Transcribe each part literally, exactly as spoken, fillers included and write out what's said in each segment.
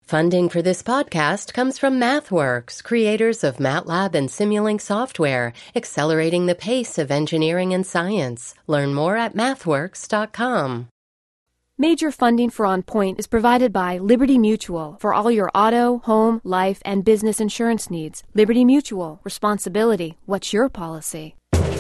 Funding for this podcast comes from MathWorks, creators of MATLAB and Simulink software, accelerating the pace of engineering and science. Learn more at mathworks dot com. Major funding for On Point is provided by Liberty Mutual for all your auto, home, life, and business insurance needs. Liberty Mutual. Responsibility. What's your policy?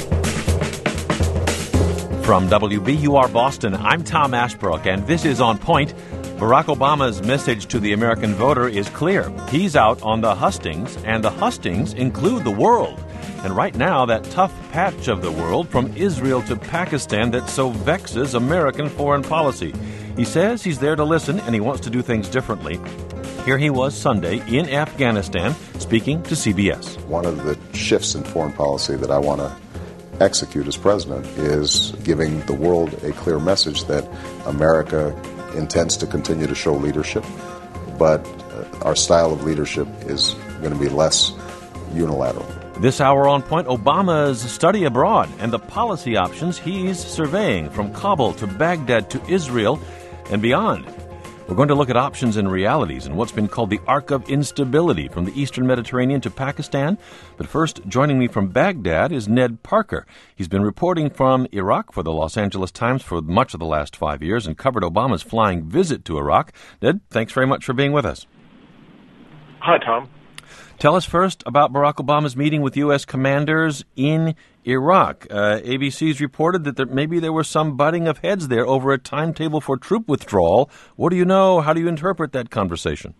From W B U R Boston, I'm Tom Ashbrook, and this is On Point. Barack Obama's message to the American voter is clear. He's out on the hustings, and the hustings include the world. And right now, that tough patch of the world from Israel to Pakistan that so vexes American foreign policy. He says he's there to listen, and he wants to do things differently. Here he was Sunday in Afghanistan, speaking to C B S. One of the shifts in foreign policy that I want to execute as president is giving the world a clear message that America intends to continue to show leadership, but our style of leadership is going to be less unilateral. This hour on Point, Obama's study abroad and the policy options he's surveying from Kabul to Baghdad to Israel and beyond. We're going to look at options and realities and what's been called the arc of instability from the eastern Mediterranean to Pakistan. But first, joining me from Baghdad is Ned Parker. He's been reporting from Iraq for the Los Angeles Times for much of the last five years and covered Obama's flying visit to Iraq. Ned, thanks very much for being with us. Hi, Tom. Tell us first about Barack Obama's meeting with U S commanders in Iraq. Uh, A B C's reported that there, maybe there was some butting of heads there over a timetable for troop withdrawal. What do you know? How do you interpret that conversation?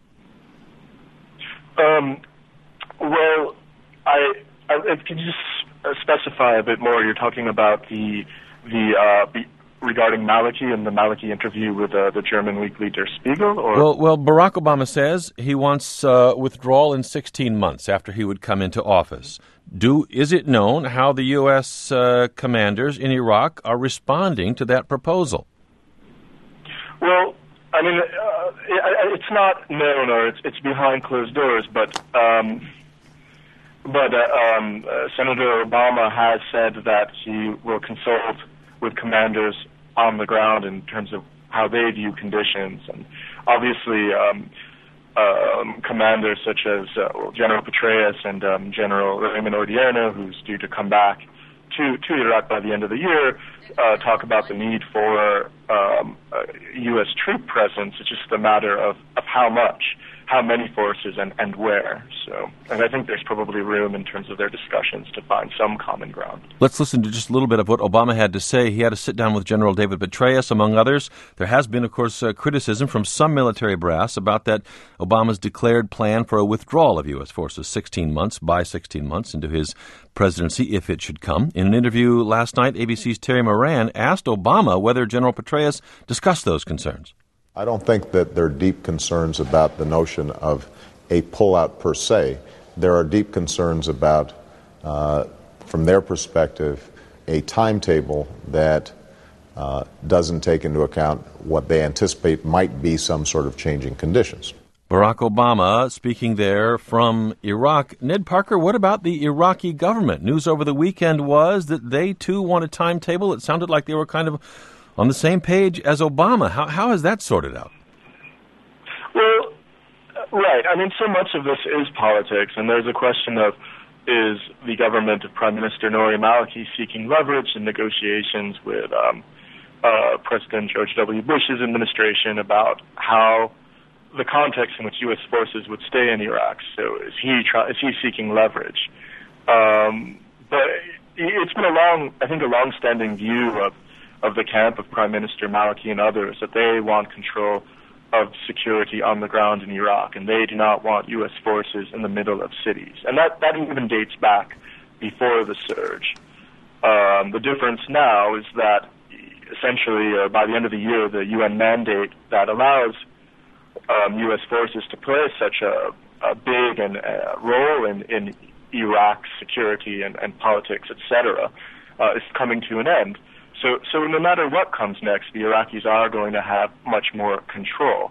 Um, well, I, I could you just specify a bit more? You're talking about the the uh, be, regarding Maliki and the Maliki interview with uh, the German weekly Der Spiegel? Or? Well, well, Barack Obama says he wants uh, withdrawal in sixteen months after he would come into office. Do Is it known how the U S uh, commanders in Iraq are responding to that proposal? Well, I mean, uh, it, it's not known, or it's, it's behind closed doors, but um, but uh, um, uh, Senator Obama has said that he will consult with commanders on the ground in terms of how they view conditions. And obviously, um, um, commanders such as uh, well, General Petraeus and um, General Raymond Odierno, who's due to come back to, to Iraq by the end of the year, uh, talk about the need for um, a U S troop presence. It's just a matter of, of how much, how many forces, and, and where. So, and I think there's probably room in terms of their discussions to find some common ground. Let's listen to just a little bit of what Obama had to say. He had to sit down with General David Petraeus, among others. There has been, of course, uh, criticism from some military brass about that Obama's declared plan for a withdrawal of U S forces sixteen months by sixteen months into his presidency, if it should come. In an interview last night, A B C's Terry Moran asked Obama whether General Petraeus discussed those concerns. I don't think that there are deep concerns about the notion of a pullout per se. There are deep concerns about, uh, from their perspective, a timetable that uh, doesn't take into account what they anticipate might be some sort of changing conditions. Barack Obama speaking there from Iraq. Ned Parker, what about the Iraqi government? News over the weekend was that they, too, want a timetable. It sounded like they were kind of on the same page as Obama. How how is that sorted out? Well, right. I mean, so much of this is politics, and there's a question of, is the government of Prime Minister Nouri Maliki seeking leverage in negotiations with um, uh, President George W. Bush's administration about how the context in which U S forces would stay in Iraq? So is he try, is he seeking leverage? Um, but it's been a long, I think, a long-standing view of of the camp of Prime Minister Maliki and others, that they want control of security on the ground in Iraq, and they do not want U S forces in the middle of cities. And that, that even dates back before the surge. Um, the difference now is that essentially uh, by the end of the year, the U N mandate that allows um, U S forces to play such a, a big and uh, role in, in Iraq's security and, and politics, et cetera, uh, is coming to an end. So, so no matter what comes next, the Iraqis are going to have much more control.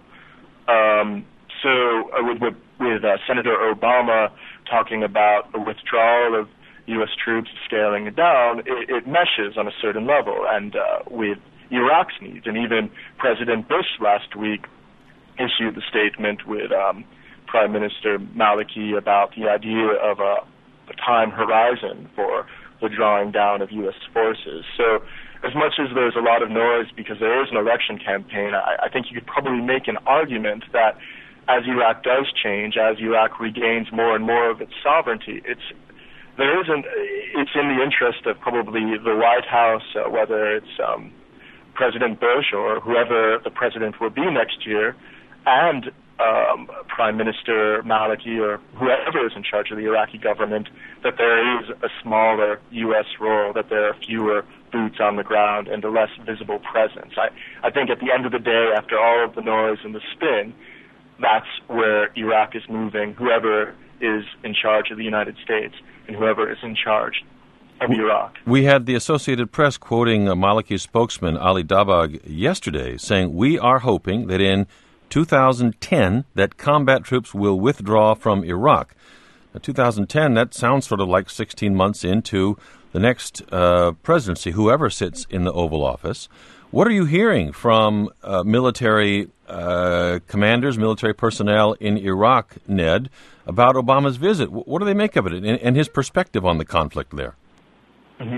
Um, so uh, with, with, with uh, Senator Obama talking about a withdrawal of U S troops, scaling it down, it, it meshes on a certain level, and uh, with Iraq's needs. And even President Bush last week issued the statement with um, Prime Minister Maliki about the idea of a, a time horizon for the drawing down of U S forces. So as much as there's a lot of noise because there is an election campaign, I, I think you could probably make an argument that as Iraq does change, as Iraq regains more and more of its sovereignty, it's there isn't. It's in the interest of probably the White House, uh, whether it's um, President Bush or whoever the president will be next year, and um, Prime Minister Maliki or whoever is in charge of the Iraqi government, that there is a smaller U S role, that there are fewer boots on the ground and a less visible presence. I, I think at the end of the day, after all of the noise and the spin, that's where Iraq is moving, whoever is in charge of the United States and whoever is in charge of Iraq. We had the Associated Press quoting uh, Maliki's spokesman, Ali Dabag, yesterday, saying, "We are hoping that in two thousand ten that combat troops will withdraw from Iraq." Now, two thousand ten, that sounds sort of like sixteen months into the next uh, presidency, whoever sits in the Oval Office. What are you hearing from uh, military uh, commanders, military personnel in Iraq, Ned, about Obama's visit? What do they make of it and, and his perspective on the conflict there? Mm-hmm.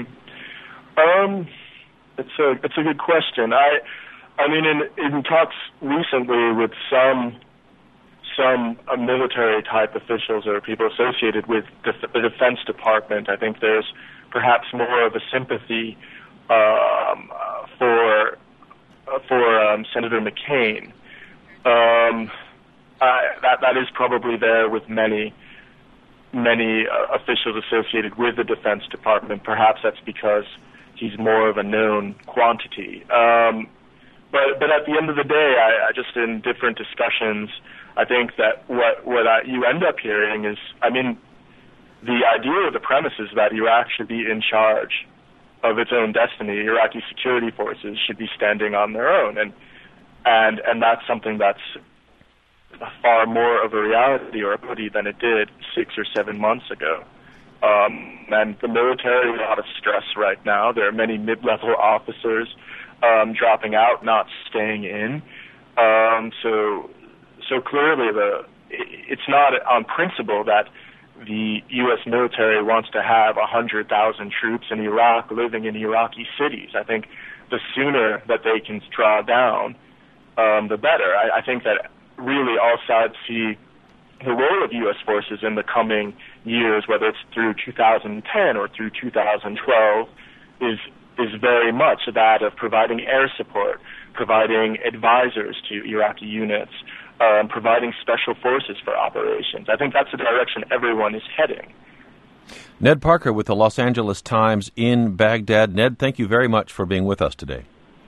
Um, it's a it's a good question. I I mean, in, in talks recently with some some uh, military type officials or people associated with def- the Defense Department, I think there's perhaps more of a sympathy um, uh, for uh, for um, Senator McCain. Um, I, that that is probably there with many many uh, officials associated with the Defense Department. Perhaps that's because he's more of a known quantity. Um, but but at the end of the day, I, I just in different discussions, I think that what what I, you end up hearing is, I mean, the idea or the premise is that Iraq should be in charge of its own destiny. Iraqi security forces should be standing on their own, and and and that's something that's far more of a reality or a reality than it did six or seven months ago. Um, and the military is a lot of stress right now. There are many mid-level officers um, dropping out, not staying in. Um, so, so clearly, the it's not on principle that the U S military wants to have one hundred thousand troops in Iraq living in Iraqi cities. I think the sooner that they can draw down, um, the better. I, I think that really all sides see the role of U S forces in the coming years, whether it's through two thousand ten or through two thousand twelve, is is very much that of providing air support, providing advisors to Iraqi units, um, providing special forces for operations. I think that's the direction everyone is heading. Ned Parker with the Los Angeles Times in Baghdad. Ned, thank you very much for being with us today.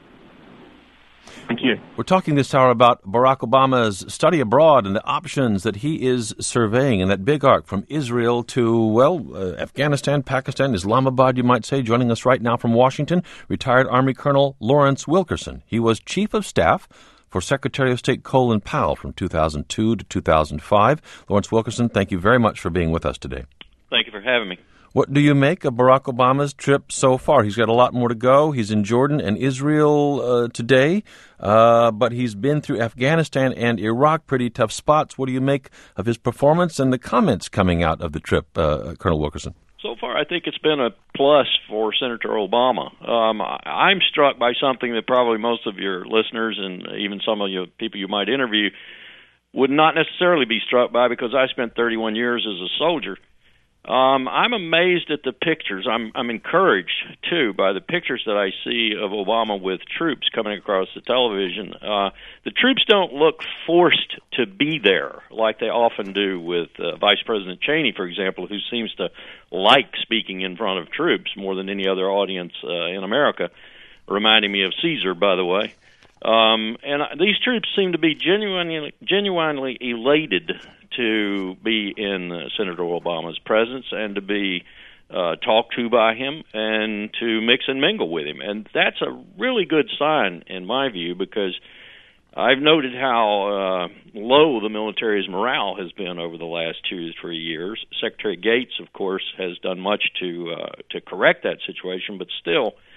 Thank you. We're talking this hour about Barack Obama's study abroad and the options that he is surveying in that big arc from Israel to, well, uh, Afghanistan, Pakistan, Islamabad, you might say. Joining us right now from Washington, retired Army Colonel Lawrence Wilkerson. He was Chief of Staff for Secretary of State Colin Powell from two thousand two to two thousand five. Lawrence Wilkerson, thank you very much for being with us today. Thank you for having me. What do you make of Barack Obama's trip so far? He's got a lot more to go. He's in Jordan and Israel uh, today, uh, but he's been through Afghanistan and Iraq, pretty tough spots. What do you make of his performance and the comments coming out of the trip, uh, Colonel Wilkerson? So far, I think it's been a plus for Senator Obama. Um, I'm struck by something that probably most of your listeners and even some of you people you might interview would not necessarily be struck by, because I spent thirty-one years as a soldier. Um, I'm amazed at the pictures. I'm, I'm encouraged, too, by the pictures that I see of Obama with troops coming across the television. Uh, the troops don't look forced to be there like they often do with uh, Vice President Cheney, for example, who seems to like speaking in front of troops more than any other audience uh, in America, reminding me of Caesar, by the way. Um, and these troops seem to be genuinely, genuinely elated to be in uh, Senator Obama's presence and to be uh, talked to by him and to mix and mingle with him. And that's a really good sign, in my view, because I've noted how uh, low the military's morale has been over the last two to three years. Secretary Gates, of course, has done much to uh, to correct that situation, but still,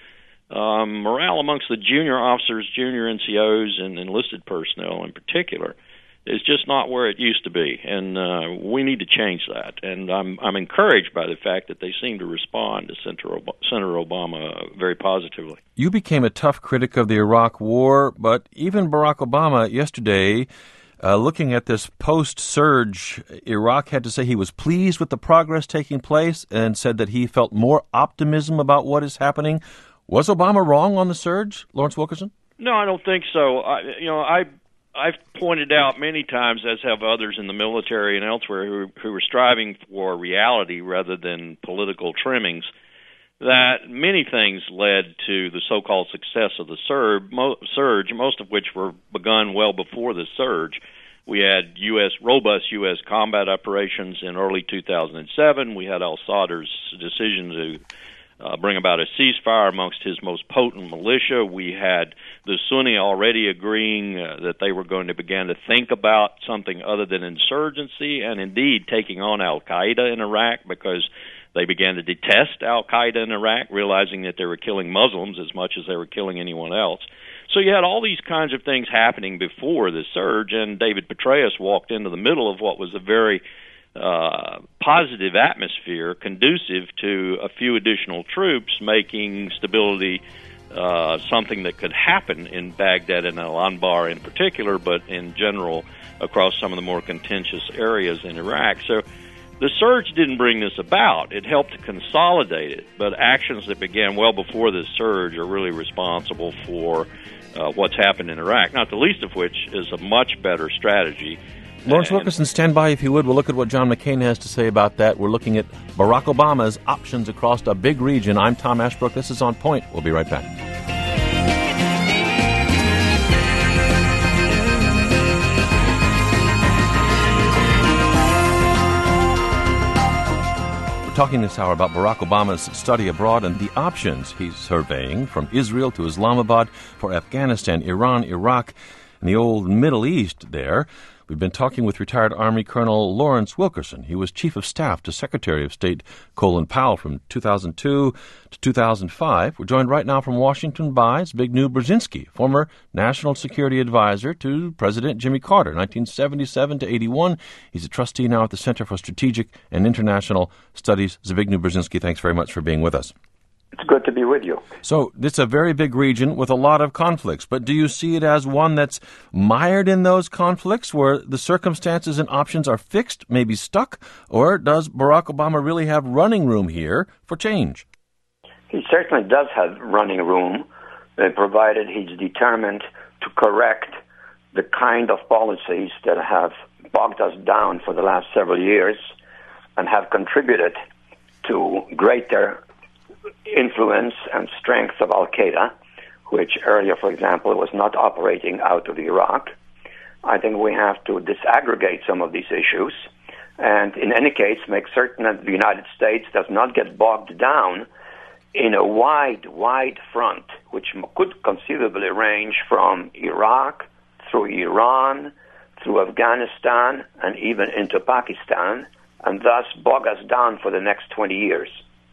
um, morale amongst the junior officers, junior N C Os, and enlisted personnel in particular is just not where it used to be, and uh, we need to change that. And I'm I'm encouraged by the fact that they seem to respond to Senator Ob- Senator Obama very positively. You became a tough critic of the Iraq War, but even Barack Obama yesterday, uh, looking at this post-surge, Iraq had to say he was pleased with the progress taking place and said that he felt more optimism about what is happening. Was Obama wrong on the surge, Lawrence Wilkerson? No, I don't think so. I, you know, I. I've pointed out many times, as have others in the military and elsewhere, who, who are striving for reality rather than political trimmings, that many things led to the so-called success of the surge, most of which were begun well before the surge. We had U S robust U S combat operations in early two thousand seven. We had al-Sadr's decision to Uh, bring about a ceasefire amongst his most potent militia. We had the Sunni already agreeing uh, that they were going to begin to think about something other than insurgency, and indeed taking on al-Qaeda in Iraq, because they began to detest al-Qaeda in Iraq, realizing that they were killing Muslims as much as they were killing anyone else. So you had all these kinds of things happening before the surge, and David Petraeus walked into the middle of what was a very Uh, positive atmosphere conducive to a few additional troops, making stability uh, something that could happen in Baghdad and Al-Anbar in particular, but in general across some of the more contentious areas in Iraq. So the surge didn't bring this about. It helped to consolidate it, but actions that began well before the surge are really responsible for uh, what's happened in Iraq, not the least of which is a much better strategy. Lawrence Wilkerson, stand by if you would. We'll look at what John McCain has to say about that. We're looking at Barack Obama's options across a big region. I'm Tom Ashbrook. This is On Point. We'll be right back. We're talking this hour about Barack Obama's study abroad and the options he's surveying, from Israel to Islamabad, for Afghanistan, Iran, Iraq, and the old Middle East there. We've been talking with retired Army Colonel Lawrence Wilkerson. He was Chief of Staff to Secretary of State Colin Powell from two thousand two to two thousand five. We're joined right now from Washington by Zbigniew Brzezinski, former National Security Advisor to President Jimmy Carter, nineteen seventy-seven to eighty-one. He's a trustee now at the Center for Strategic and International Studies. Zbigniew Brzezinski, thanks very much for being with us. It's good to be with you. So this is a very big region with a lot of conflicts, but do you see it as one that's mired in those conflicts, where the circumstances and options are fixed, maybe stuck, or does Barack Obama really have running room here for change? He certainly does have running room, uh, provided he's determined to correct the kind of policies that have bogged us down for the last several years and have contributed to greater influence and strength of al-Qaeda, which earlier, for example, was not operating out of Iraq. I think we have to disaggregate some of these issues and, in any case, make certain that the United States does not get bogged down in a wide, wide front, which could conceivably range from Iraq through Iran, through Afghanistan, and even into Pakistan, and thus bog us down for the next twenty years.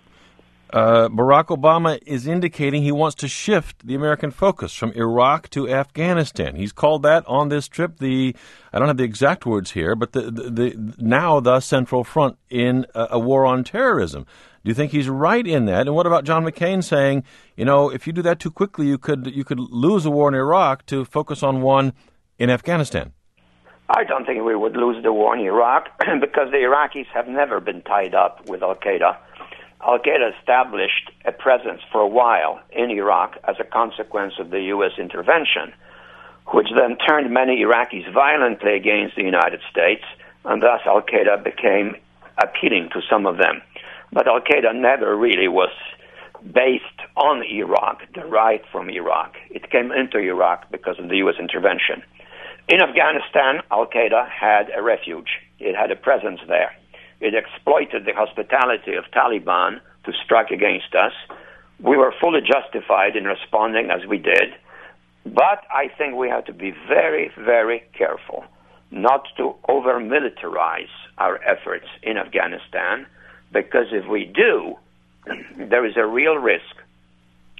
Uh, Barack Obama is indicating he wants to shift the American focus from Iraq to Afghanistan. He's called that on this trip the, I don't have the exact words here, but the, the, the now the central front in a, a war on terrorism. Do you think he's right in that? And what about John McCain saying, you know, if you do that too quickly, you could you could lose a war in Iraq to focus on one in Afghanistan? I don't think we would lose the war in Iraq because the Iraqis have never been tied up with al-Qaeda. Al-Qaeda established a presence for a while in Iraq as a consequence of the U S intervention, which then turned many Iraqis violently against the United States, and thus Al-Qaeda became appealing to some of them. But Al-Qaeda never really was based on Iraq, derived from Iraq. It came into Iraq because of the U S intervention. In Afghanistan, Al-Qaeda had a refuge. It had a presence there. It exploited the hospitality of Taliban to strike against us. We were fully justified in responding as we did, but I think we have to be very, very careful not to over-militarize our efforts in Afghanistan, because if we do, there is a real risk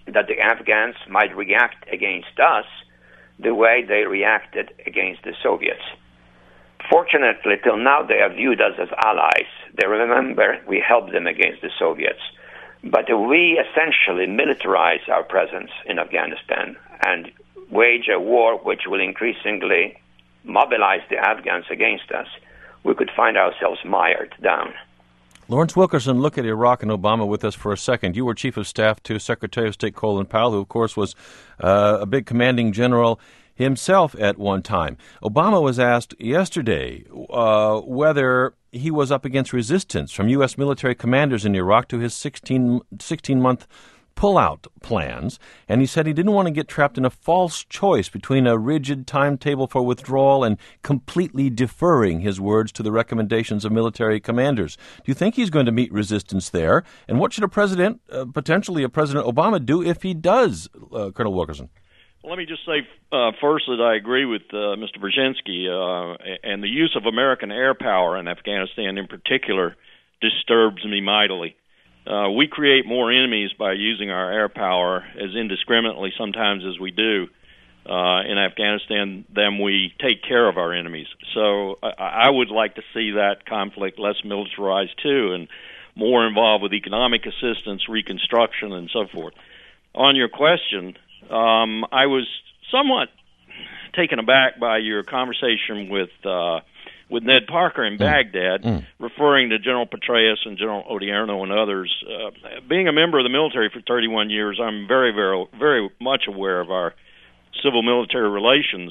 that the Afghans might react against us the way they reacted against the Soviets. Fortunately, till now, they have viewed us as allies. They remember we helped them against the Soviets. But we essentially militarize our presence in Afghanistan and wage a war which will increasingly mobilize the Afghans against us. We could find ourselves mired down. Lawrence Wilkerson, look at Iraq and Obama with us for a second. You were Chief of Staff to Secretary of State Colin Powell, who, of course, was uh, a big commanding general himself at one time. Obama was asked yesterday uh, whether he was up against resistance from U S military commanders in Iraq to his sixteen, sixteen-month pullout plans, and he said he didn't want to get trapped in a false choice between a rigid timetable for withdrawal and completely deferring his words to the recommendations of military commanders. Do you think he's going to meet resistance there? And what should a president, uh, potentially a President Obama, do if he does, uh, Colonel Wilkerson? Let me just say uh, first that I agree with uh, Mister Brzezinski, uh, and the use of American air power in Afghanistan in particular disturbs me mightily. Uh, we create more enemies by using our air power as indiscriminately sometimes as we do uh, in Afghanistan than we take care of our enemies. So I, I would like to see that conflict less militarized too and more involved with economic assistance, reconstruction, and so forth. On your question, um, I was somewhat taken aback by your conversation with uh, with Ned Parker in Baghdad, mm. referring to General Petraeus and General Odierno and others. Uh, being a member of the military for thirty-one years, I'm very, very, very much aware of our civil-military relations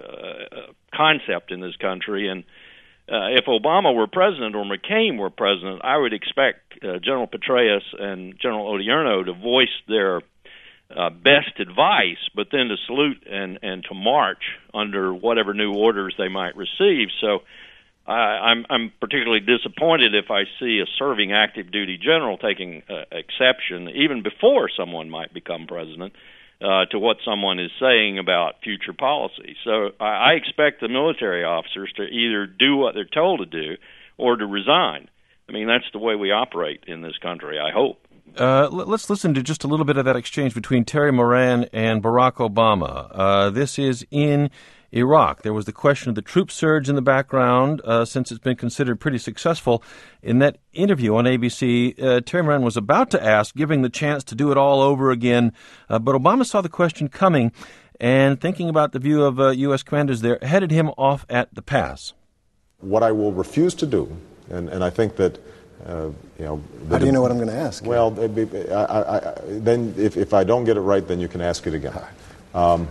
uh, concept in this country. And uh, if Obama were president or McCain were president, I would expect uh, General Petraeus and General Odierno to voice their uh, best advice, but then to salute and, and to march under whatever new orders they might receive. So I, I'm, I'm particularly disappointed if I see a serving active duty general taking uh, exception, even before someone might become president, uh, to what someone is saying about future policy. So I, I expect the military officers to either do what they're told to do or to resign. I mean, that's the way we operate in this country, I hope. Uh, let's listen to just a little bit of that exchange between Terry Moran and Barack Obama. Uh, this is in Iraq. There was the question of the troop surge in the background, uh, since it's been considered pretty successful. In that interview on A B C, uh, Terry Moran was about to ask, giving the chance to do it all over again, uh, but Obama saw the question coming and, thinking about the view of uh, U S commanders there, headed him off at the pass. What I will refuse to do, and, and I think that Uh, you know, How do you know what I'm going to ask? Well, I, I, I, then if, if I don't get it right, then you can ask it again. Um,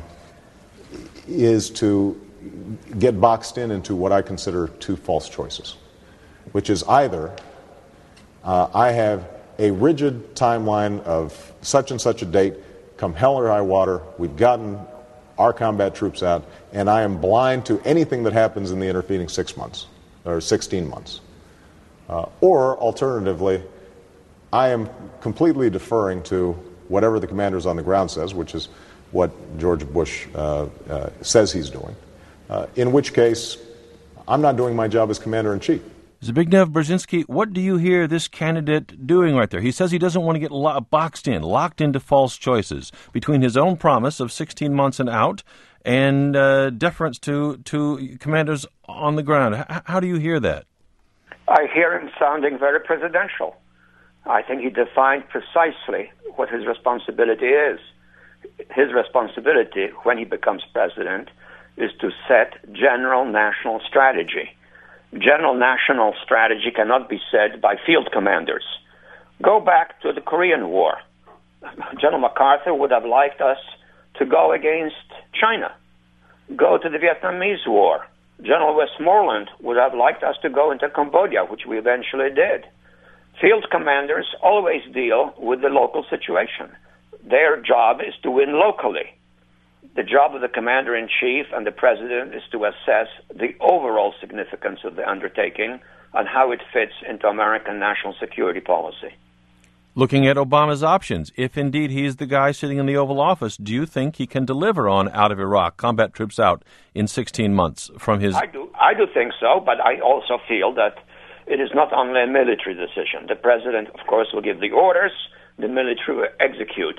is to get boxed in into what I consider two false choices, which is either uh, I have a rigid timeline of such and such a date, come hell or high water, we've gotten our combat troops out, and I am blind to anything that happens in the intervening six months or sixteen months. Uh, or, alternatively, I am completely deferring to whatever the commanders on the ground says, which is what George Bush uh, uh, says he's doing, uh, in which case I'm not doing my job as commander-in-chief. Zbigniew Brzezinski, what do you hear this candidate doing right there? He says he doesn't want to get lo- boxed in, locked into false choices between his own promise of sixteen months and out and uh, deference to, to commanders on the ground. H- how do you hear that? I hear him sounding very presidential. I think he defined precisely what his responsibility is. His responsibility, when he becomes president, is to set general national strategy. General national strategy cannot be set by field commanders. Go back to the Korean War. General MacArthur would have liked us to go against China. Go to the Vietnamese War. General Westmoreland would have liked us to go into Cambodia, which we eventually did. Field commanders always deal with the local situation. Their job is to win locally. The job of the commander-in-chief and the president is to assess the overall significance of the undertaking and how it fits into American national security policy. Looking at Obama's options, if indeed he's the guy sitting in the Oval Office, do you think he can deliver on out of Iraq, combat troops out in sixteen months from his... I do, I do think so, but I also feel that it is not only a military decision. The president, of course, will give the orders, the military will execute.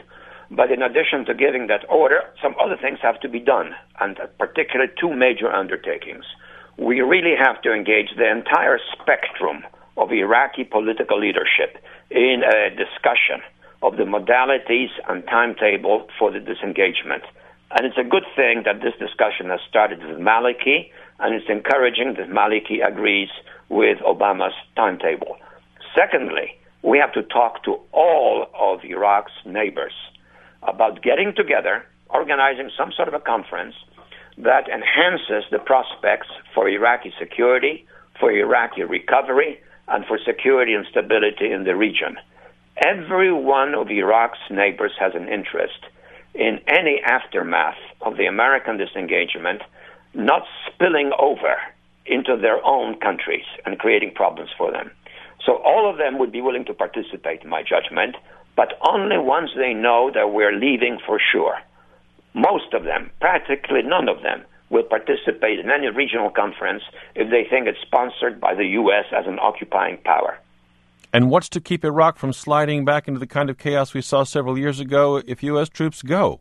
But in addition to giving that order, some other things have to be done, and particularly two major undertakings. We really have to engage the entire spectrum of Iraqi political leadership in a discussion of the modalities and timetable for the disengagement. And it's a good thing that this discussion has started with Maliki, and it's encouraging that Maliki agrees with Obama's timetable. Secondly, we have to talk to all of Iraq's neighbors about getting together, organizing some sort of a conference that enhances the prospects for Iraqi security, for Iraqi recovery, and for security and stability in the region. Every one of Iraq's neighbors has an interest in any aftermath of the American disengagement not spilling over into their own countries and creating problems for them. So all of them would be willing to participate, in my judgment, but only once they know that we're leaving for sure. Most of them, practically none of them, will participate in any regional conference if they think it's sponsored by the U S as an occupying power. And what's to keep Iraq from sliding back into the kind of chaos we saw several years ago if U S troops go?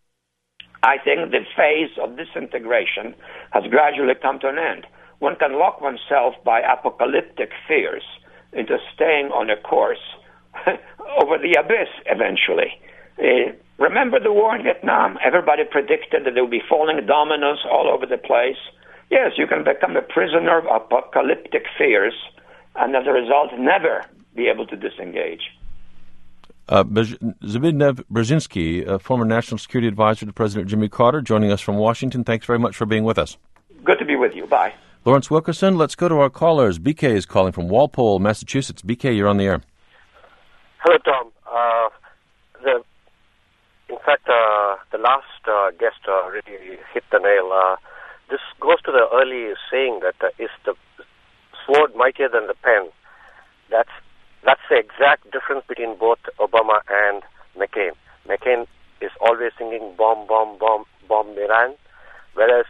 I think the phase of disintegration has gradually come to an end. One can lock oneself by apocalyptic fears into staying on a course over the abyss eventually. Uh, remember the war in Vietnam? Everybody predicted that there would be falling dominoes all over the place. Yes, you can become a prisoner of apocalyptic fears and as a result never be able to disengage. Uh, Zbigniew Brzezinski, a former National Security Advisor to President Jimmy Carter, joining us from Washington. Thanks very much for being with us. Good to be with you. Bye. Lawrence Wilkerson, let's go to our callers. B K is calling from Walpole, Massachusetts. B K, you're on the air. Hello, Tom. Uh, the, in fact, uh, the last uh, guest uh, really hit the nail. Uh, this goes to the early saying that uh, is the sword mightier than the pen. That's that's the exact difference between both Obama and McCain. McCain is always singing bomb, bomb, bomb, bomb Iran, whereas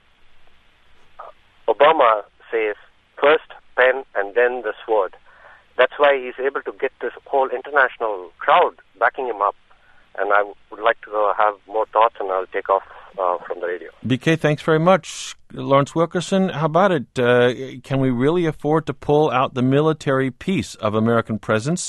Obama says first pen and then the sword. That's why he's able to get this whole international crowd backing him up. And I would like to uh, have more thoughts, and I'll take off uh, from the radio. B K, thanks very much. Lawrence Wilkerson, how about it? Uh, can we really afford to pull out the military piece of American presence,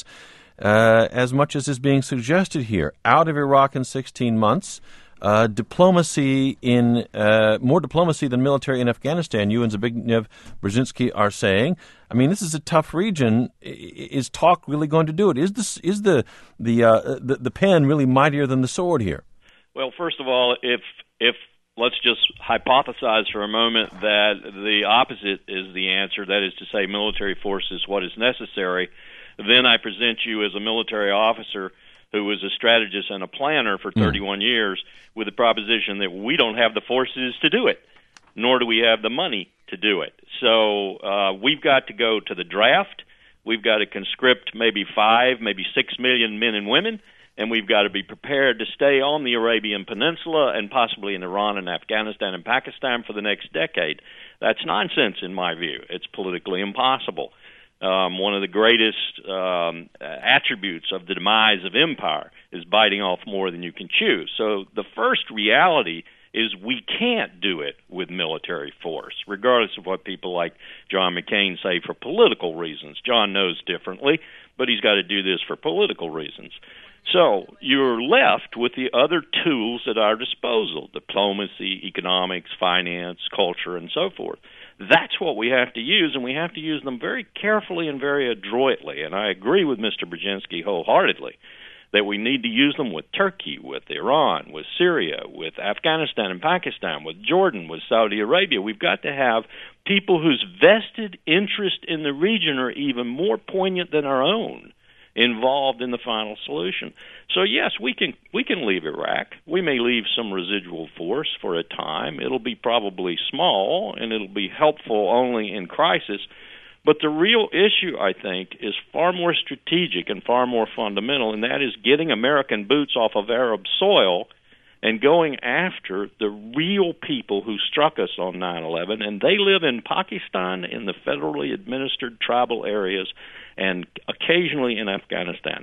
uh, as much as is being suggested here, out of Iraq in sixteen months? Uh, diplomacy in uh, more diplomacy than military in Afghanistan. You and Zbigniew Brzezinski are saying. I mean, this is a tough region. Is talk really going to do it? Is this is the the uh, the, the pen really mightier than the sword here? Well, first of all, if if let's just hypothesize for a moment that the opposite is the answer, that is to say, military force is what is necessary, then I present you as a military officer who was a strategist and a planner for thirty-one mm. years, with the proposition that we don't have the forces to do it, nor do we have the money to do it. So uh, we've got to go to the draft. We've got to conscript maybe five, maybe six million men and women, and we've got to be prepared to stay on the Arabian Peninsula and possibly in Iran and Afghanistan and Pakistan for the next decade. That's nonsense in my view. It's politically impossible. Um, one of the greatest um, attributes of the demise of empire is biting off more than you can chew. So the first reality is we can't do it with military force, regardless of what people like John McCain say for political reasons. John knows differently, but he's got to do this for political reasons. So you're left with the other tools at our disposal: diplomacy, economics, finance, culture, and so forth. That's what we have to use, and we have to use them very carefully and very adroitly. And I agree with Mister Brzezinski wholeheartedly that we need to use them with Turkey, with Iran, with Syria, with Afghanistan and Pakistan, with Jordan, with Saudi Arabia. We've got to have people whose vested interest in the region are even more poignant than our own involved in the final solution. So yes, we can we can leave Iraq. We may leave some residual force for a time. It'll be probably small, and it'll be helpful only in crisis. But the real issue, I think, is far more strategic and far more fundamental, and that is getting American boots off of Arab soil and going after the real people who struck us on nine eleven, and they live in Pakistan in the federally administered tribal areas and occasionally in Afghanistan.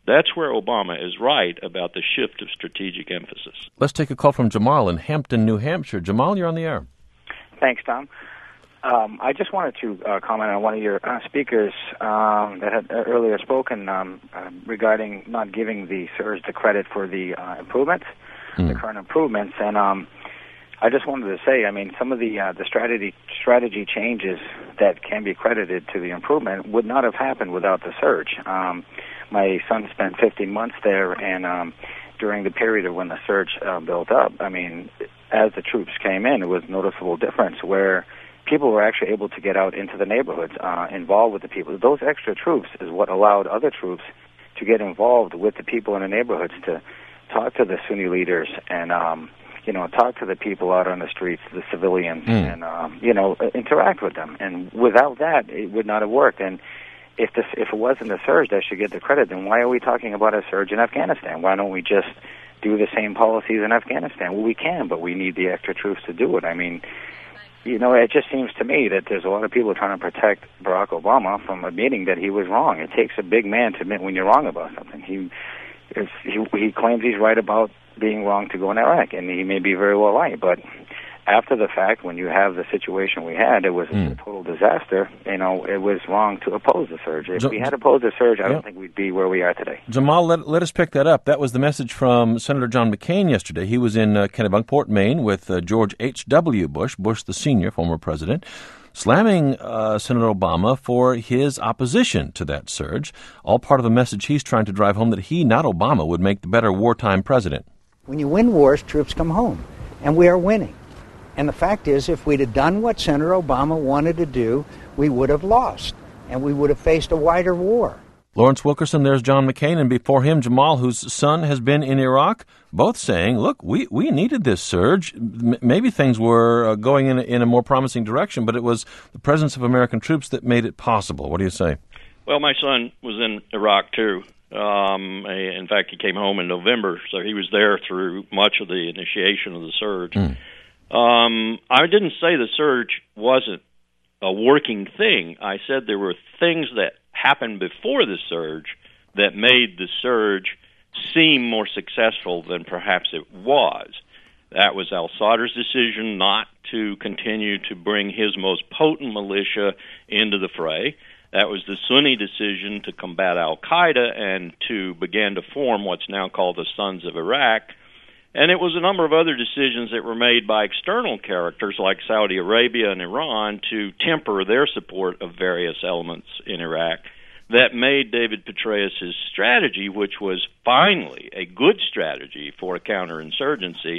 That's where Obama is right about the shift of strategic emphasis. Let's take a call from Jamal in Hampton, New Hampshire. Jamal, you're on the air. Thanks, Tom. Um, I just wanted to uh, comment on one of your uh, speakers um, that had earlier spoken um, uh, regarding not giving the surge the credit for the uh, improvements, mm. the current improvements. And um, I just wanted to say, I mean, some of the uh, the strategy strategy changes that can be credited to the improvement would not have happened without the surge. Um, my son spent fifteen months there, and um, during the period of when the surge uh, built up, I mean, as the troops came in, it was a noticeable difference where people were actually able to get out into the neighborhoods, uh, involved with the people. Those extra troops is what allowed other troops to get involved with the people in the neighborhoods, to talk to the Sunni leaders and, um, you know, talk to the people out on the streets, the civilians, mm. and, um, you know, interact with them. And without that, it would not have worked. And if this, if it wasn't a surge that should get the credit, then why are we talking about a surge in Afghanistan? Why don't we just do the same policies in Afghanistan? Well, we can, but we need the extra troops to do it. I mean, you know, it just seems to me that there's a lot of people trying to protect Barack Obama from admitting that he was wrong. It takes a big man to admit when you're wrong about something. He is, he, he claims he's right about being wrong to go in Iraq, and he may be very well right, but after the fact, when you have the situation we had, it was mm. a total disaster. You know, it was wrong to oppose the surge. If J- we had opposed the surge, I yeah. don't think we'd be where we are today. Jamal, let, let us pick that up. That was the message from Senator John McCain yesterday. He was in uh, Kennebunkport, Maine, with uh, George H W. Bush, Bush the senior, former president, slamming uh, Senator Obama for his opposition to that surge, all part of a message he's trying to drive home that he, not Obama, would make the better wartime president. When you win wars, troops come home, and we are winning. And the fact is, if we'd have done what Senator Obama wanted to do, we would have lost, and we would have faced a wider war. Lawrence Wilkerson, there's John McCain, and before him, Jamal, whose son has been in Iraq, both saying, look, we, we needed this surge. M- maybe things were uh, going in a, in a more promising direction, but it was the presence of American troops that made it possible. What do you say? Well, my son was in Iraq, too. Um, in fact, he came home in November, so he was there through much of the initiation of the surge. Mm. Um, I didn't say the surge wasn't a working thing. I said there were things that happened before the surge that made the surge seem more successful than perhaps it was. That was al-Sadr's decision not to continue to bring his most potent militia into the fray. That was the Sunni decision to combat al-Qaeda and to begin to form what's now called the Sons of Iraq. And it was a number of other decisions that were made by external characters like Saudi Arabia and Iran to temper their support of various elements in Iraq that made David Petraeus' strategy, which was finally a good strategy for a counterinsurgency,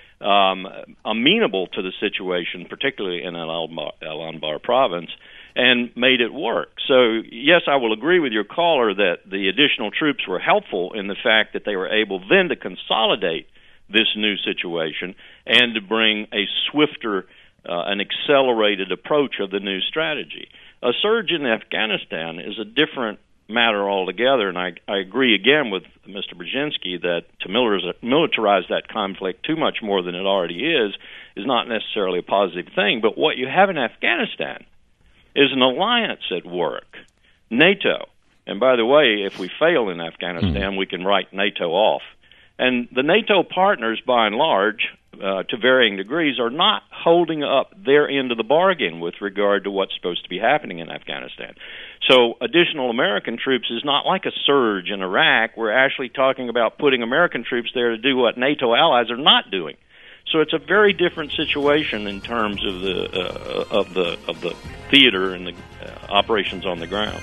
um, amenable to the situation, particularly in Al-Anbar province, and made it work. So, yes, I will agree with your caller that the additional troops were helpful in the fact that they were able then to consolidate this new situation and to bring a swifter, uh, an accelerated approach of the new strategy. A surge in Afghanistan is a different matter altogether, and I, I agree again with Mister Brzezinski that to militarize that conflict too much more than it already is is not necessarily a positive thing. But what you have in Afghanistan is an alliance at work, NATO. And by the way, if we fail in Afghanistan, mm. we can write NATO off. And the NATO partners, by and large, uh, to varying degrees, are not holding up their end of the bargain with regard to what's supposed to be happening in Afghanistan. So additional American troops is not like a surge in Iraq. We're actually talking about putting American troops there to do what NATO allies are not doing. So it's a very different situation in terms of the uh, of the of the theater and the uh, operations on the ground.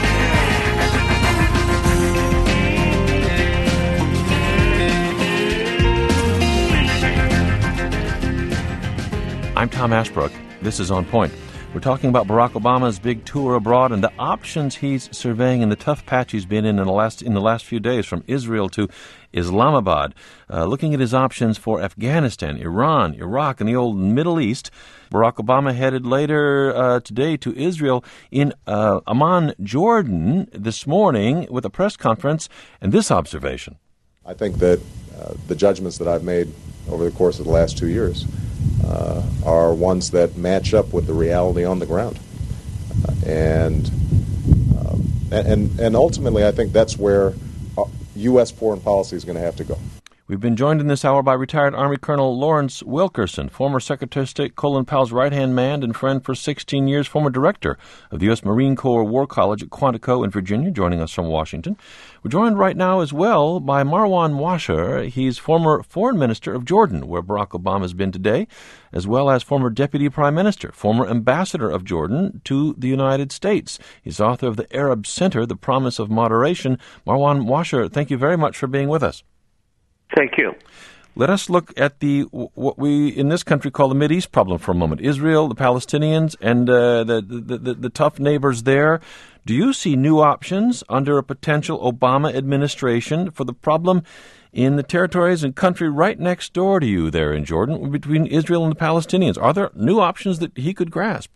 I'm Tom Ashbrook. This is On Point. We're talking about Barack Obama's big tour abroad and the options he's surveying in the tough patch he's been in in the last in the last few days, from Israel to Islamabad, uh, looking at his options for Afghanistan, Iran, Iraq, and the old Middle East. Barack Obama headed later uh, today to Israel in uh, Amman, Jordan, this morning with a press conference and this observation. I think that uh, the judgments that I've made over the course of the last two years uh, are ones that match up with the reality on the ground. Uh, and, um, and and ultimately, I think that's where U S foreign policy is going to have to go. We've been joined in this hour by retired Army Colonel Lawrence Wilkerson, former Secretary of State Colin Powell's right-hand man and friend for sixteen years, former director of the U S Marine Corps War College at Quantico in Virginia, joining us from Washington. We're joined right now as well by Marwan Washer. He's former Foreign Minister of Jordan, where Barack Obama has been today, as well as former Deputy Prime Minister, former Ambassador of Jordan to the United States. He's author of the Arab Center, The Promise of Moderation. Marwan Washer, thank you very much for being with us. Thank you. Let us look at the what we in this country call the Mideast problem for a moment. Israel, the Palestinians, and uh, the, the, the the tough neighbors there. Do you see new options under a potential Obama administration for the problem in the territories and country right next door to you there in Jordan between Israel and the Palestinians? Are there new options that he could grasp?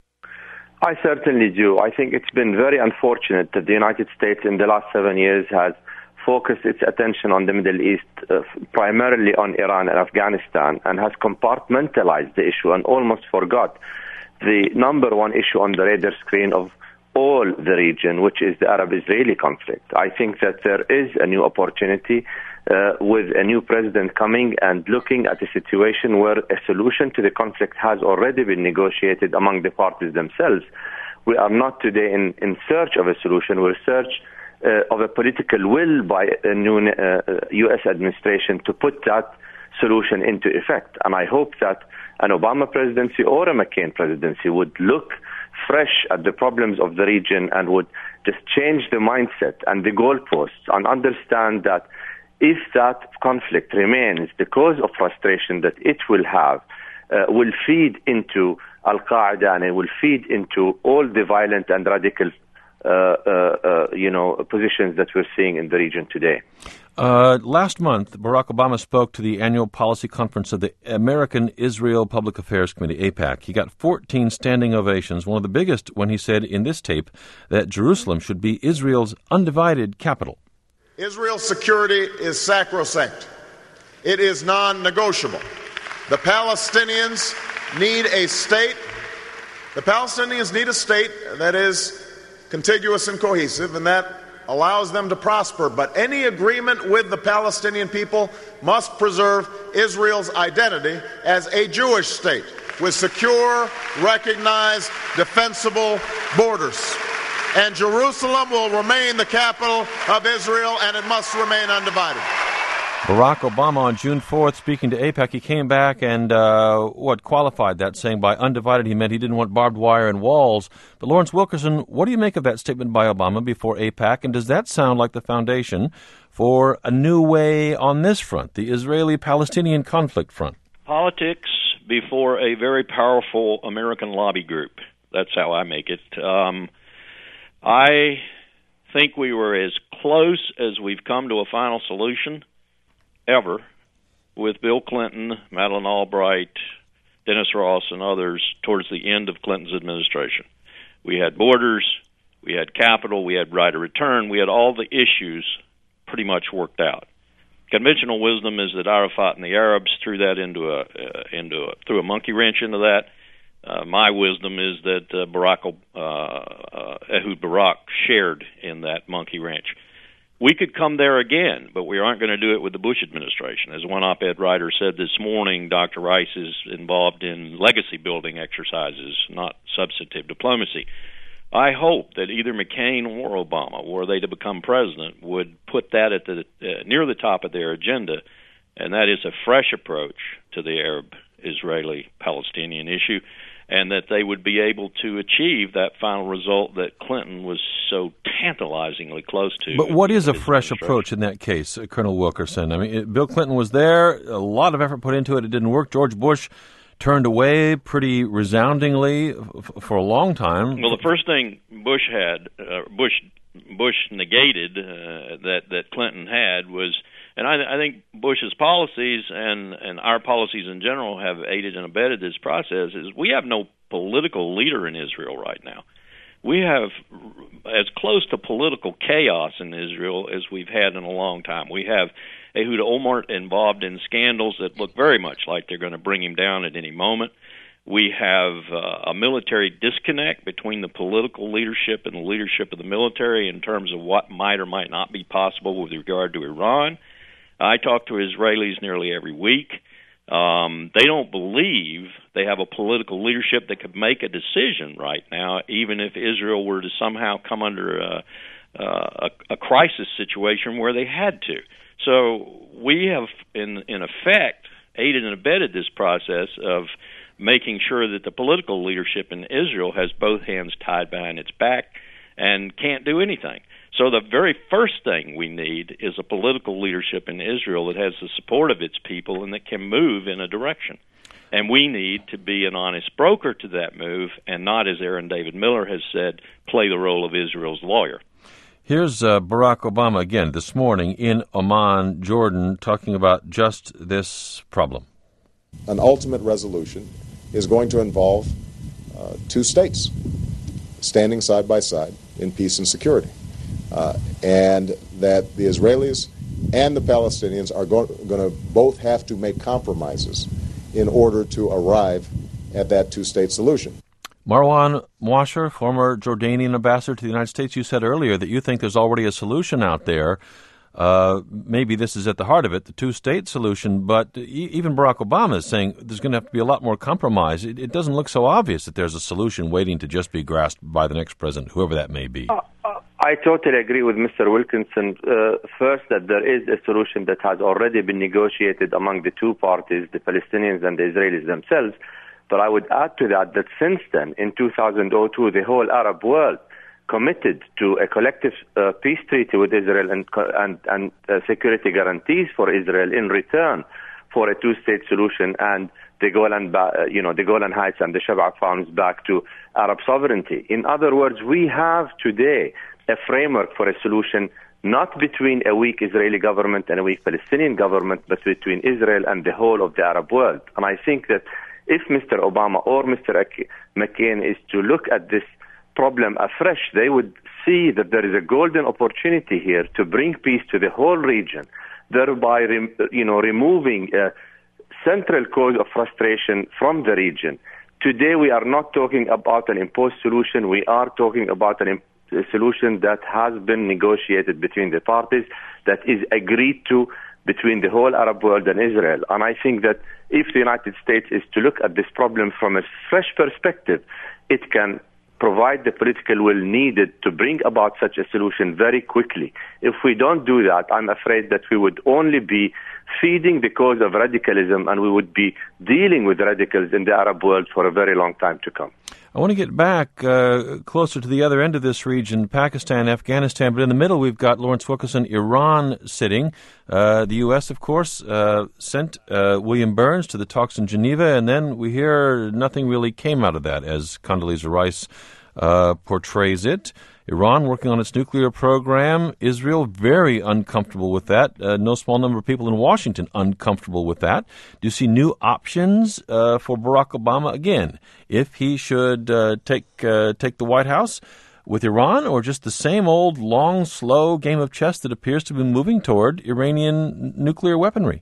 I certainly do. I think it's been very unfortunate that the United States in the last seven years has focused its attention on the Middle East, uh, primarily on Iran and Afghanistan, and has compartmentalized the issue and almost forgot the number one issue on the radar screen of all the region, which is the Arab-Israeli conflict. I think that there is a new opportunity uh, with a new president coming and looking at a situation where a solution to the conflict has already been negotiated among the parties themselves. We are not today in, in search of a solution. We're search Uh, of a political will by a new uh, U S administration to put that solution into effect. And I hope that an Obama presidency or a McCain presidency would look fresh at the problems of the region and would just change the mindset and the goalposts and understand that if that conflict remains, the cause of frustration that it will have uh, will feed into Al-Qaeda, and it will feed into all the violent and radical Uh, uh, uh, you know, positions that we're seeing in the region today. Uh, last month, Barack Obama spoke to the annual policy conference of the American Israel Public Affairs Committee, AIPAC. He got fourteen standing ovations, one of the biggest when he said in this tape that Jerusalem should be Israel's undivided capital. Israel's security is sacrosanct. It is non-negotiable. The Palestinians need a state. The Palestinians need a state that is contiguous and cohesive, and that allows them to prosper. But any agreement with the Palestinian people must preserve Israel's identity as a Jewish state with secure, recognized, defensible borders. And Jerusalem will remain the capital of Israel, and it must remain undivided. Barack Obama on June fourth, speaking to AIPAC, he came back and uh, what qualified that, saying by undivided he meant he didn't want barbed wire and walls. But Lawrence Wilkerson, what do you make of that statement by Obama before AIPAC, and does that sound like the foundation for a new way on this front, the Israeli-Palestinian conflict front? Politics before a very powerful American lobby group. That's how I make it. Um, I think we were as close as we've come to a final solution ever with Bill Clinton, Madeleine Albright, Dennis Ross, and others towards the end of Clinton's administration. We had borders, we had capital, we had right of return, we had all the issues pretty much worked out. Conventional wisdom is that Arafat and the Arabs threw that into a uh, into a, threw a monkey wrench into that. Uh, my wisdom is that uh, Barack uh, uh, Ehud Barak shared in that monkey wrench. We could come there again, but we aren't going to do it with the Bush administration. As one op-ed writer said this morning, Doctor Rice is involved in legacy-building exercises, not substantive diplomacy. I hope that either McCain or Obama, were they to become president, would put that at the uh, near the top of their agenda, and that is a fresh approach to the Arab-Israeli-Palestinian issue, and that they would be able to achieve that final result that Clinton was so tantalizingly close to. But what is a fresh approach in that case, uh, Colonel Wilkerson? I mean, it, Bill Clinton was there, a lot of effort put into it, it didn't work. George Bush turned away pretty resoundingly f- for a long time. Well, the first thing Bush had, uh, Bush Bush negated uh, that, that Clinton had was, and I, I think Bush's policies and, and our policies in general have aided and abetted this process, is we have no political leader in Israel right now. We have as close to political chaos in Israel as we've had in a long time. We have Ehud Olmert involved in scandals that look very much like they're going to bring him down at any moment. We have uh, a military disconnect between the political leadership and the leadership of the military in terms of what might or might not be possible with regard to Iran. I talk to Israelis nearly every week. Um, they don't believe they have a political leadership that could make a decision right now, even if Israel were to somehow come under a, a, a crisis situation where they had to. So we have, in in effect, aided and abetted this process of making sure that the political leadership in Israel has both hands tied behind its back and can't do anything. So the very first thing we need is a political leadership in Israel that has the support of its people and that can move in a direction. And we need to be an honest broker to that move and not, as Aaron David Miller has said, play the role of Israel's lawyer. Here's uh, Barack Obama again this morning in Amman, Jordan, talking about just this problem. An ultimate resolution is going to involve uh, two states standing side by side in peace and security. Uh, and that the Israelis and the Palestinians are go- going to both have to make compromises in order to arrive at that two-state solution. Marwan Mouasher, former Jordanian ambassador to the United States, you said earlier that you think there's already a solution out there. Uh, maybe this is at the heart of it, the two-state solution, but e- even Barack Obama is saying there's going to have to be a lot more compromise. It, it doesn't look so obvious that there's a solution waiting to just be grasped by the next president, whoever that may be. Uh, uh, I totally agree with Mister Wilkinson. Uh, first, that there is a solution that has already been negotiated among the two parties, the Palestinians and the Israelis themselves. But I would add to that that since then, in two thousand two, the whole Arab world committed to a collective uh, peace treaty with Israel and and, and uh, security guarantees for Israel in return for a two-state solution and the Golan, uh, you know, the Golan Heights and the Shebaa farms back to Arab sovereignty. In other words, we have today a framework for a solution not between a weak Israeli government and a weak Palestinian government, but between Israel and the whole of the Arab world. And I think that if Mister Obama or Mister McCain is to look at this problem afresh, they would see that there is a golden opportunity here to bring peace to the whole region, thereby, you know, removing a central cause of frustration from the region. Today, we are not talking about an imposed solution. We are talking about an a solution that has been negotiated between the parties, that is agreed to between the whole Arab world and Israel. And I think that if the United States is to look at this problem from a fresh perspective, it can provide the political will needed to bring about such a solution very quickly. If we don't do that, I'm afraid that we would only be feeding the cause of radicalism, and we would be dealing with radicals in the Arab world for a very long time to come. I want to get back uh, closer to the other end of this region, Pakistan, Afghanistan, but in the middle we've got Lawrence Wilkerson, Iran sitting. Uh, the U S, of course, uh, sent uh, William Burns to the talks in Geneva, and then we hear nothing really came out of that, as Condoleezza Rice uh, portrays it. Iran working on its nuclear program. Israel very uncomfortable with that. Uh, no small number of people in Washington uncomfortable with that. Do you see new options uh, for Barack Obama again, if he should uh, take uh, take the White House with Iran, or just the same old long, slow game of chess that appears to be moving toward Iranian nuclear weaponry?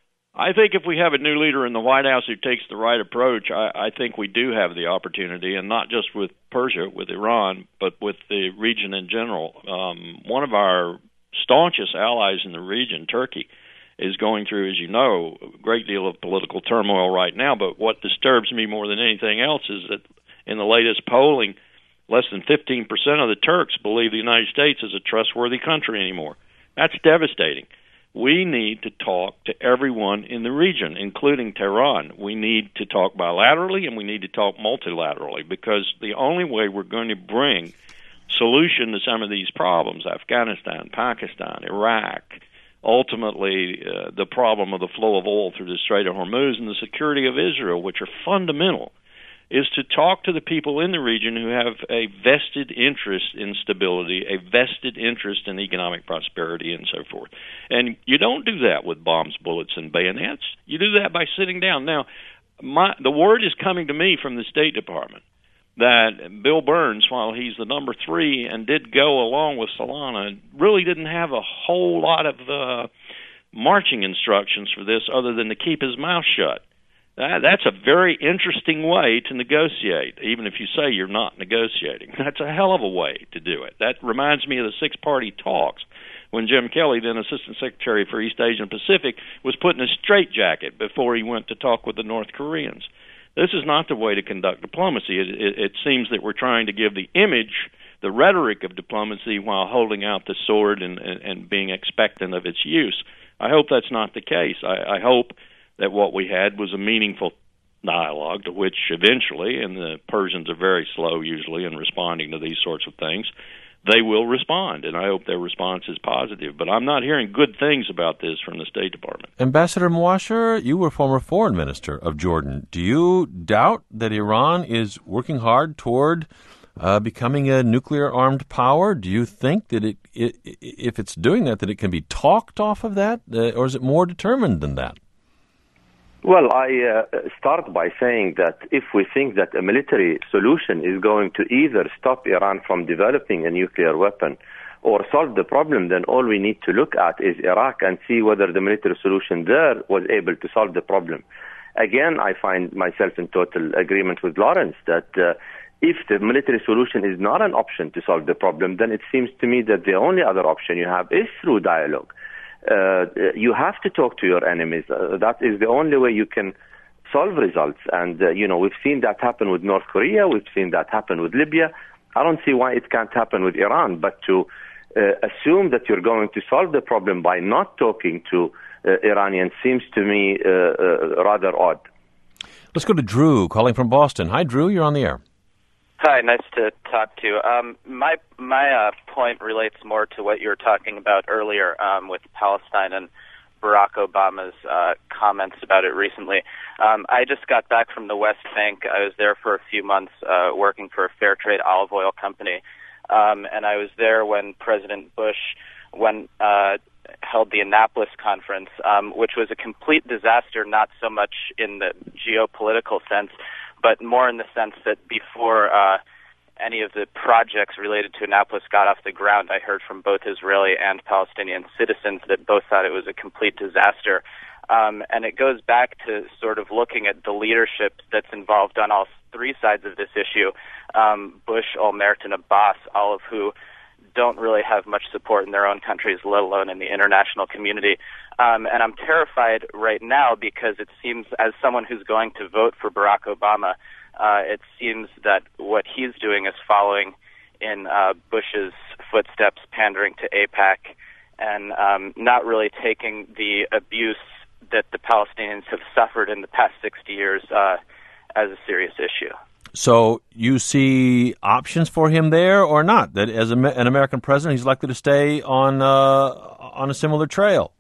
I think if we have a new leader in the White House who takes the right approach, I, I think we do have the opportunity, and not just with Persia, with Iran, but with the region in general. Um, one of our staunchest allies in the region, Turkey, is going through, as you know, a great deal of political turmoil right now. But what disturbs me more than anything else is that in the latest polling, less than fifteen percent of the Turks believe the United States is a trustworthy country anymore. That's devastating. We need to talk to everyone in the region, including Tehran. We need to talk bilaterally, and we need to talk multilaterally, because the only way we're going to bring solution to some of these problems, Afghanistan, Pakistan, Iraq, ultimately uh, the problem of the flow of oil through the Strait of Hormuz and the security of Israel, which are fundamental, is to talk to the people in the region who have a vested interest in stability, a vested interest in economic prosperity, and so forth. And you don't do that with bombs, bullets, and bayonets. You do that by sitting down. Now, my, the word is coming to me from the State Department that Bill Burns, while he's the number three and did go along with Solana, really didn't have a whole lot of uh, marching instructions for this other than to keep his mouth shut. Uh, that's a very interesting way to negotiate, even if you say you're not negotiating. That's a hell of a way to do it. That reminds me of the six-party talks when Jim Kelly, then Assistant Secretary for East Asia and Pacific, was put in a straitjacket before he went to talk with the North Koreans. This is not the way to conduct diplomacy. It, it, it seems that we're trying to give the image, the rhetoric of diplomacy while holding out the sword and, and, and being expectant of its use. I hope that's not the case. I, I hope that what we had was a meaningful dialogue to which eventually, and the Persians are very slow usually in responding to these sorts of things, they will respond, and I hope their response is positive. But I'm not hearing good things about this from the State Department. Ambassador Mouasher, you were former foreign minister of Jordan. Do you doubt that Iran is working hard toward uh, becoming a nuclear-armed power? Do you think that it, it, if it's doing that, that it can be talked off of that, uh, or is it more determined than that? Well, I uh, start by saying that if we think that a military solution is going to either stop Iran from developing a nuclear weapon or solve the problem, then all we need to look at is Iraq and see whether the military solution there was able to solve the problem. Again, I find myself in total agreement with Lawrence that uh, if the military solution is not an option to solve the problem, then it seems to me that the only other option you have is through dialogue. Uh, you have to talk to your enemies. Uh, that is the only way you can solve results. And, uh, you know, we've seen that happen with North Korea. We've seen that happen with Libya. I don't see why it can't happen with Iran. But to uh, assume that you're going to solve the problem by not talking to uh, Iranians seems to me uh, uh, rather odd. Let's go to Drew, calling from Boston. Hi, Drew. You're on the air. Hi, nice to talk to you. Um, my my uh, point relates more to what you were talking about earlier um, with Palestine and Barack Obama's uh, comments about it recently. Um, I just got back from the West Bank. I was there for a few months uh, working for a fair trade olive oil company, um, and I was there when President Bush when uh, held the Annapolis conference, um, which was a complete disaster, not so much in the geopolitical sense, but more in the sense that before uh, any of the projects related to Annapolis got off the ground, I heard from both Israeli and Palestinian citizens that both thought it was a complete disaster. Um, and it goes back to sort of looking at the leadership that's involved on all three sides of this issue, um, Bush, Olmert, and Abbas, all of who don't really have much support in their own countries, let alone in the international community. Um, and I'm terrified right now because it seems, as someone who's going to vote for Barack Obama, uh, it seems that what he's doing is following in uh, Bush's footsteps, pandering to AIPAC, and um, not really taking the abuse that the Palestinians have suffered in the past sixty years uh, as a serious issue. So you see options for him there or not? That as a, an American president, he's likely to stay on uh, on a similar trail?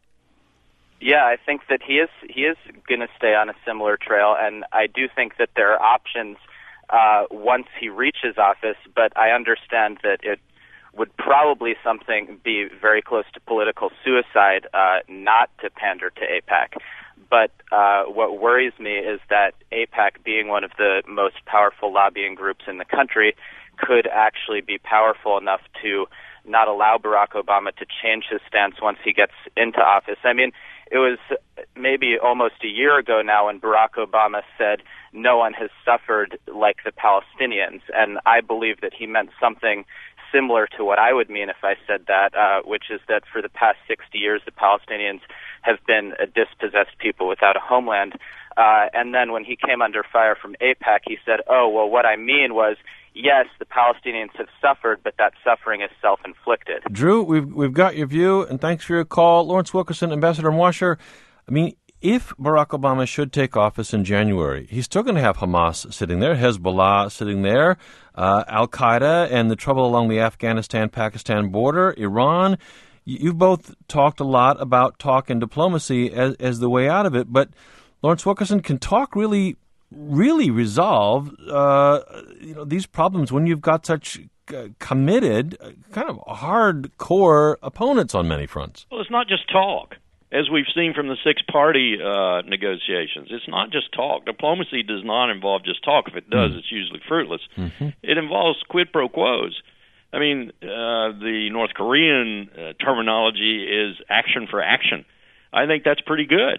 Yeah, I think that he is he is going to stay on a similar trail, and I do think that there are options uh, once he reaches office, but I understand that it would probably something be very close to political suicide uh, not to pander to AIPAC. But uh, what worries me is that AIPAC, being one of the most powerful lobbying groups in the country, could actually be powerful enough to not allow Barack Obama to change his stance once he gets into office. I mean, it was maybe almost a year ago now when Barack Obama said no one has suffered like the Palestinians, and I believe that he meant something similar to what I would mean if I said that, uh, which is that for the past sixty years the Palestinians have been a dispossessed people without a homeland. Uh, and then when he came under fire from AIPAC, he said, oh, well, what I mean was, yes, the Palestinians have suffered, but that suffering is self-inflicted. Drew, we've we've got your view, and thanks for your call. Lawrence Wilkerson, Ambassador Mouasher, I mean, if Barack Obama should take office in January, he's still going to have Hamas sitting there, Hezbollah sitting there, uh, Al-Qaeda, and the trouble along the Afghanistan-Pakistan border, Iran. You've both talked a lot about talk and diplomacy as, as the way out of it, but Lawrence Wilkerson, can talk really, really resolve uh, you know, these problems when you've got such uh, committed, uh, kind of hardcore opponents on many fronts? Well, it's not just talk. As we've seen from the six-party uh, negotiations, it's not just talk. Diplomacy does not involve just talk. If it does, mm. it's usually fruitless. Mm-hmm. It involves quid pro quos. I mean, uh, the North Korean uh, terminology is action for action. I think that's pretty good.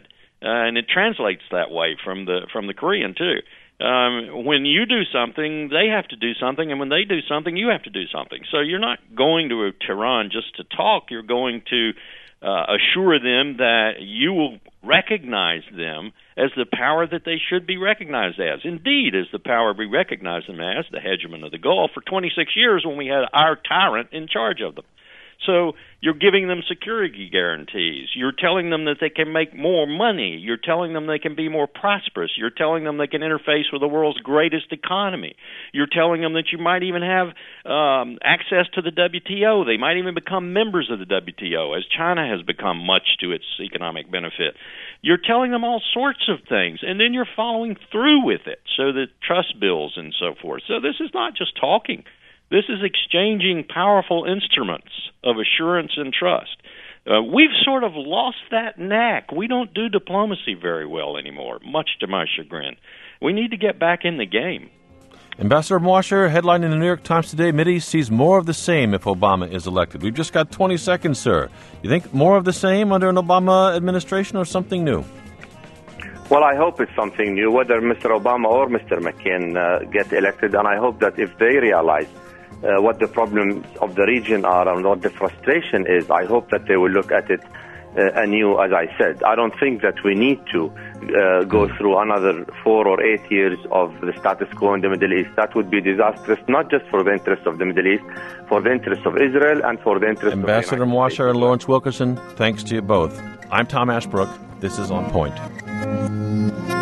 uh, and it translates that way from the from the Korean too. Um, when you do something, they have to do something, and when they do something, you have to do something. So you're not going to Tehran just to talk. You're going to uh, assure them that you will recognize them as the power that they should be recognized as. Indeed, as the power we recognize them as, the hegemon of the Gulf, for twenty-six years when we had our tyrant in charge of them. So you're giving them security guarantees. You're telling them that they can make more money. You're telling them they can be more prosperous. You're telling them they can interface with the world's greatest economy. You're telling them that you might even have um, access to the W T O. They might even become members of the W T O, as China has become much to its economic benefit. You're telling them all sorts of things, and then you're following through with it, so that trust bills and so forth. So this is not just talking. This is exchanging powerful instruments of assurance and trust. Uh, we've sort of lost that knack. We don't do diplomacy very well anymore, much to my chagrin. We need to get back in the game. Ambassador Moasher, headline in the New York Times today, Mideast sees more of the same if Obama is elected. We've just got twenty seconds, sir. You think more of the same under an Obama administration or something new? Well, I hope it's something new, whether Mister Obama or Mister McCain uh, get elected, and I hope that if they realize Uh, what the problems of the region are and what the frustration is, I hope that they will look at it uh, anew, as I said. I don't think that we need to uh, go through another four or eight years of the status quo in the Middle East. That would be disastrous, not just for the interests of the Middle East, for the interests of Israel and for the interests Ambassador of the United Moasher States. and Lawrence Wilkerson, thanks to you both. I'm Tom Ashbrook. This is On Point.